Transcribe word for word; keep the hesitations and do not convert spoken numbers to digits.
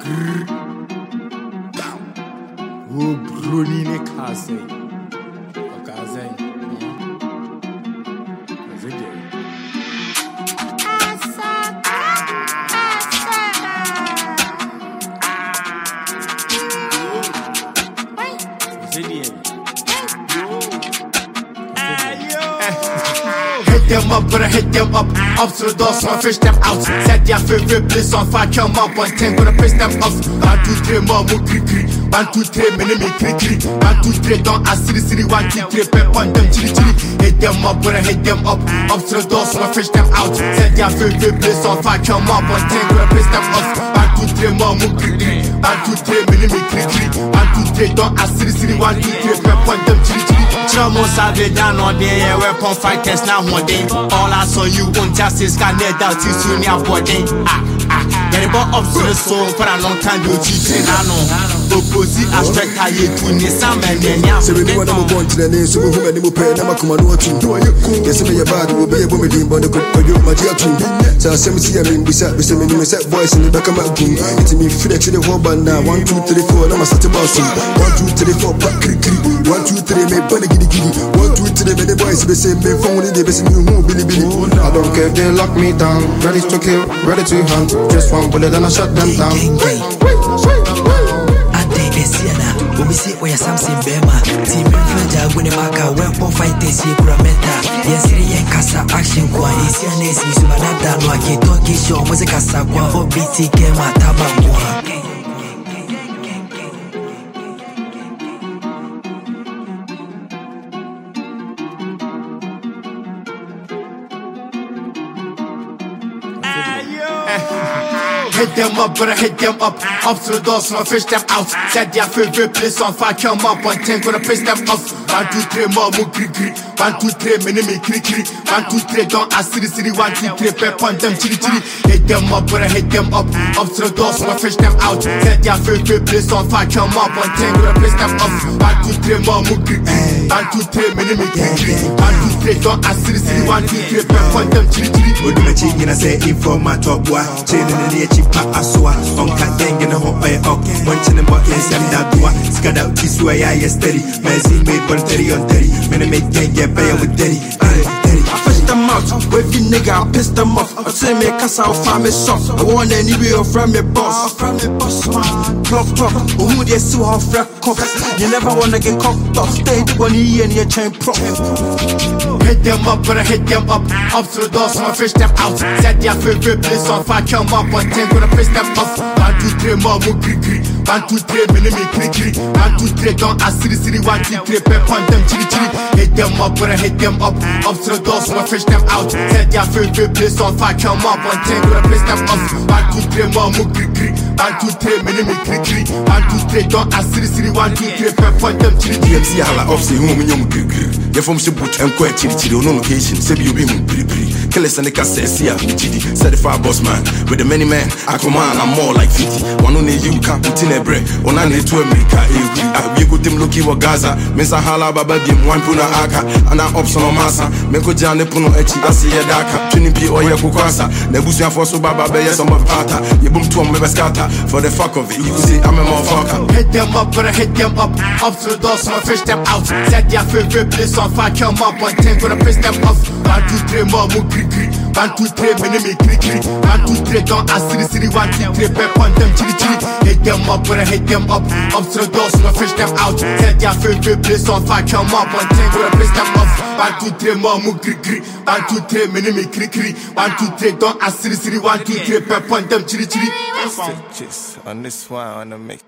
Oh, Bruni ne Casey. Casey. Hit them up, but I hit them up. Up to the door, so I fish them out. Set their favorite place on fire, come up on ten, gonna piss them off. One, two, three, more, more, cri, cri. One, two, three, mini, me, cri, cri. One, two, three, don't ask, city, city. One, two, three, pep on them, chili, chili. Hit them up, but I hit them up. Up to the door, so I fish them out. Set their favorite place on fire, come up on ten, gonna piss them off. One, two, three, more, more, cri, cri. One, two, three, mini, me, cri, cri. One, two, three, don't ask, city, city. One, two, three, pep on them, chili, chili. Trouble savage down on there, weapon fighters now one day. All I saw you on justice can net out to soon your body. Ah, ah, get it up to the soul for a long time. You teaching, I know. Opposite aspect, I hate to Nissan and Yam. So, when I'm going to the name, so who many more pay, I'm a command watching. Yes, I'm a bad, will be a woman, but the good for you, my dear king. So, I see a ring beside me, some set voice in the back of my room. It's me, Felix in the whole band now. One, two, three, four, I'm a set about some. One, two, three, four, pack, click, click. One, two, three, make bunny giddy giddy. One, two, three, many boys, the same, they phone, they best in you, Billy Billy. I don't care if they lock me down. Ready to kill, ready to hunt. Just one bullet and I shut them down. We see where something Bema, Team Influencer, when the marker, weapon fighters, you Grameta. Yes, the Casa action, qua is your name, is Manada, Waki, Toki Show, Musica Sakwa, for B T K, Matabangua. Hit them up, but I hit them up. Up to the door, so I fish them out. Set their favorite place on fire, come up on ten, gonna piss them off. One, two, three, more, more, cri, cri. One, two, three, mini, me, cri, cri. One, two, three, don't ask, city, city. One, two, three, pep on them, chili, chili. Hit them up, but I hit them up. Up to the door, so I fish them out. Set their favorite place on fire, come up on ten, gonna piss them off. One, two, three, more, more, cri, cri. One, two, three, mini, me, cri, cri. One, two, three, don't ask, city, city. One, two, three, pep on them, chili, chili. Oduma chicken, I say, informa top boy. Chain in the chip, aswa. On cat gang in a hot by up. One chin and buttons, and that dua. Scad out this way, I is steady. Mazzy made one thirty on thirty. Men make gang get better with daddy. I fished them out. With the nigga, I pissed them off. I say, me cast out, find me soft. I want any way from me boss. From me boss, man. Clock, clock. Who they sue how frack cops. You never wanna get cocked up. Stay the money and your chain prop. Hit them up, but I hit them up. Up to the door, so I fish them out. Set their favorite place on fire, come up on ten, gonna piss them off. One, two, three, more, more, cri, cri. One, two, three, mini, me, cri, cri. One, two, three, don't ask, city, city. One, two, three, pep on them, chili, chili. Hit them up, but I hit them up. Up to the door, so I fish them out. Set their favorite place on fire, come up on ten, gonna piss them off. One, two, three, more, more, cri, cri. One, two, three, mini, me, cri, cri. One, two, three, don't ask, city, city. One, two, three, pep on them, chili, chili. D M C hala off, say, home in your cri, cri. You're from Shibuch and quite chili, chili, on location. Say, you be pretty, pretty. Killers and the cassette, see, I'm G D. Certified boss man. With the many men, I command, I'm more like fifty. One only you can't put in a bread. One I need to America, we go to Loki or Gaza. Mensa Hala Baba Dim, one Puna Aka, and I ops on Massa. Meko Jan Puno Echi, I see a Daka, Tunipi or Yakukwasa. Nebusia for so Baba Beya, some of Pata. You boom to a Mebascata. For the fuck of it, you see, I'm a motherfucker. Hit them up, but I hit them up. Up to the door, so I fish them out. Set their favorite place on fire, come up on ten, gonna piss them off. One, two, three, more, more, cri, cri. One, two, three, mini, me, cri, cri. One, two, three, don't ask, city, city. One, two, three, pep on them, chili, chili. Hit them up, but I hit them up. Up to the door, so I fish them out. Set their favorite place on fire, come up on ten, gonna piss them off. One, two, three, more, more, cri, cri. One, two, three, mini, me, cri, cri. One, two, three, don't ask, city, city. One, two, three, pep on them, chili, chili. On this one, on the mix.